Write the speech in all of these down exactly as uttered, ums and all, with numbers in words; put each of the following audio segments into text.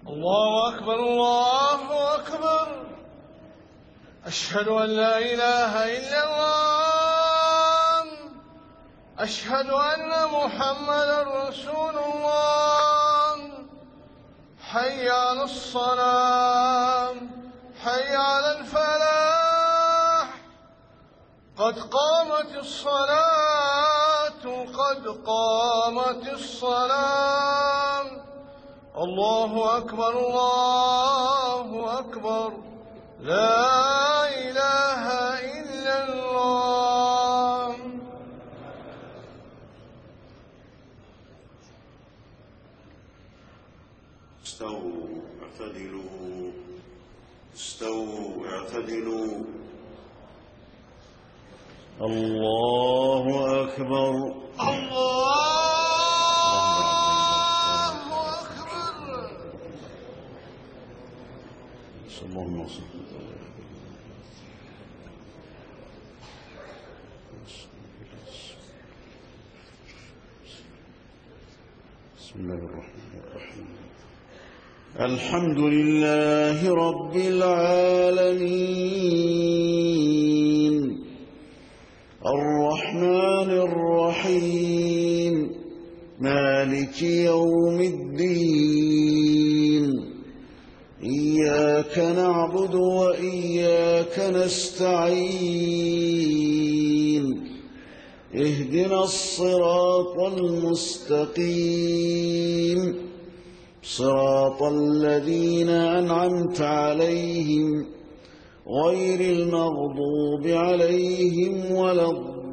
الله أكبر الله أكبر. أشهد أن لا إله إلا الله. أشهد أن محمدا رسول الله. حي على الصلاة، حي على الفلاح، قد قامت الصلاة، قد قامت الصلاة. الله أكبر الله أكبر. لا إله إلا الله. استووا اعتدلوا، استووا اعتدلوا. الله أكبر الله أكبر. اللهم صل. بسم الله الرحمن الرحيم. الحمد لله رب العالمين الرحمن الرحيم مالك يوم الدين. إياك نعبد وإياك نستعين. اهدنا الصراط المستقيم، صراط الذين أنعمت عليهم غير المغضوب عليهم ولا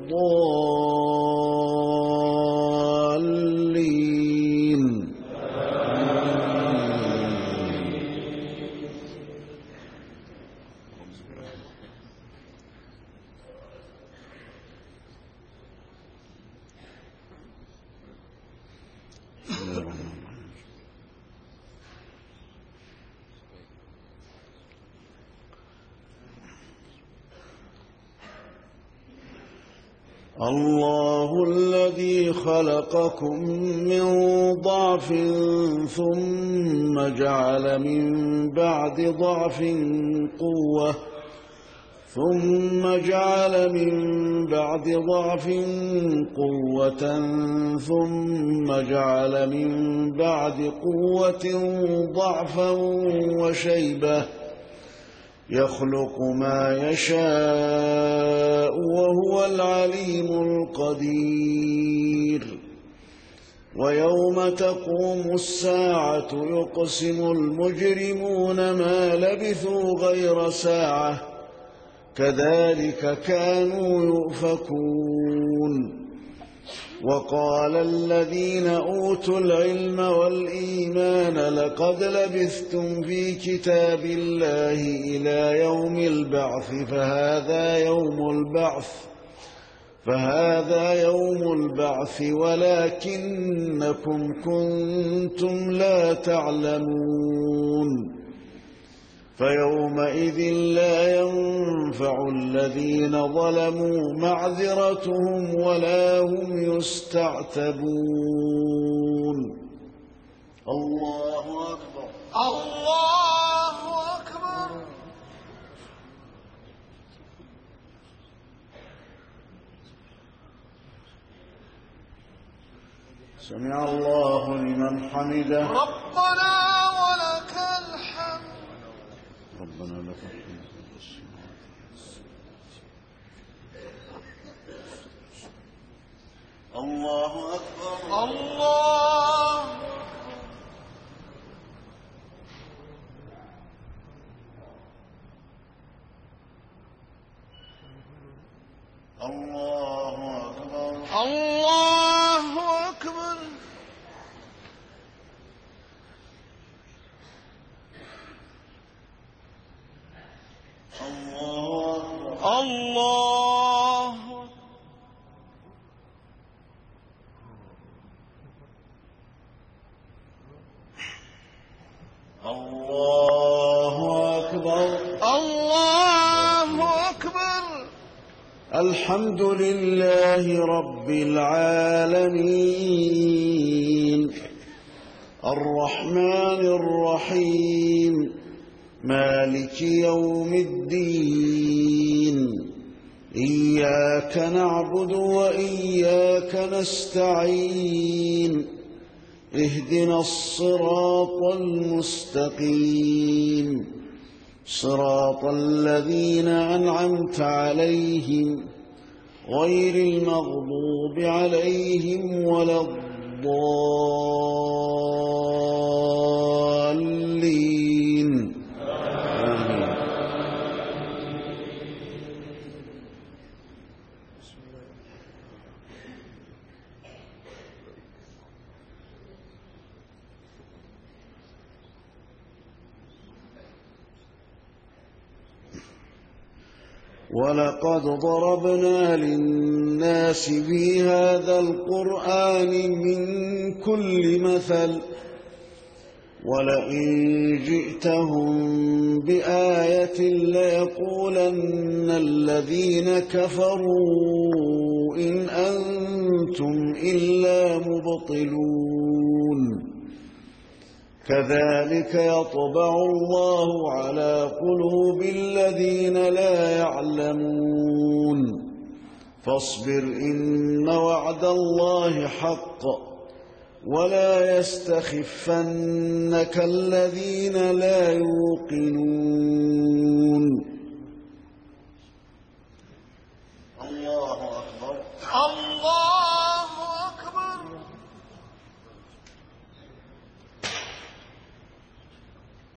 الضالين. الله الذي خلقكم من ضعف ثم جعل من بعد ضعف قوة، ثم جعل من بعد ضعف قوة، ثم جعل من بعد قوة ضعفا وشيبة، يخلق ما يشاء وهو العليم القدير. ويوم تقوم الساعة يقسم المجرمون ما لبثوا غير ساعة كذلك كانوا يؤفكون. وقال الذين أوتوا العلم والإيمان لقد لبثتم في كتاب الله إلى يوم البعث فهذا يوم البعث فهذا يوم البعث ولكنكم كنتم لا تعلمون. فيومئذ لا ينفع الذين ظلموا معذرتهم ولا هم يستعتبون. الله أكبر الله أكبر. سمع الله لمن حمده. ربنا ولك الحمد. ربنا لك الحمد. الله أكبر الله. الله أكبر الله أكبر. الله الله. الله أكبر الله أكبر. الحمد لله رب العالمين الرحمن الرحيم مالك يوم الدين إياك نعبد وإياك نستعين اهدنا الصراط المستقيم صراط الذين أنعمت عليهم غير المغضوب عليهم ولا الضالين آمين. ولقد ضربنا للناس في هذا القرآن من كل مثل ولئن جئتهم بآية ليقولن الذين كفروا إن أنتم إلا مبطلون كذلك يطبع الله على قلوب الذين لا يعلمون فاصبر إن وعد الله حق ولا يستخفنك الذين لا يوقنون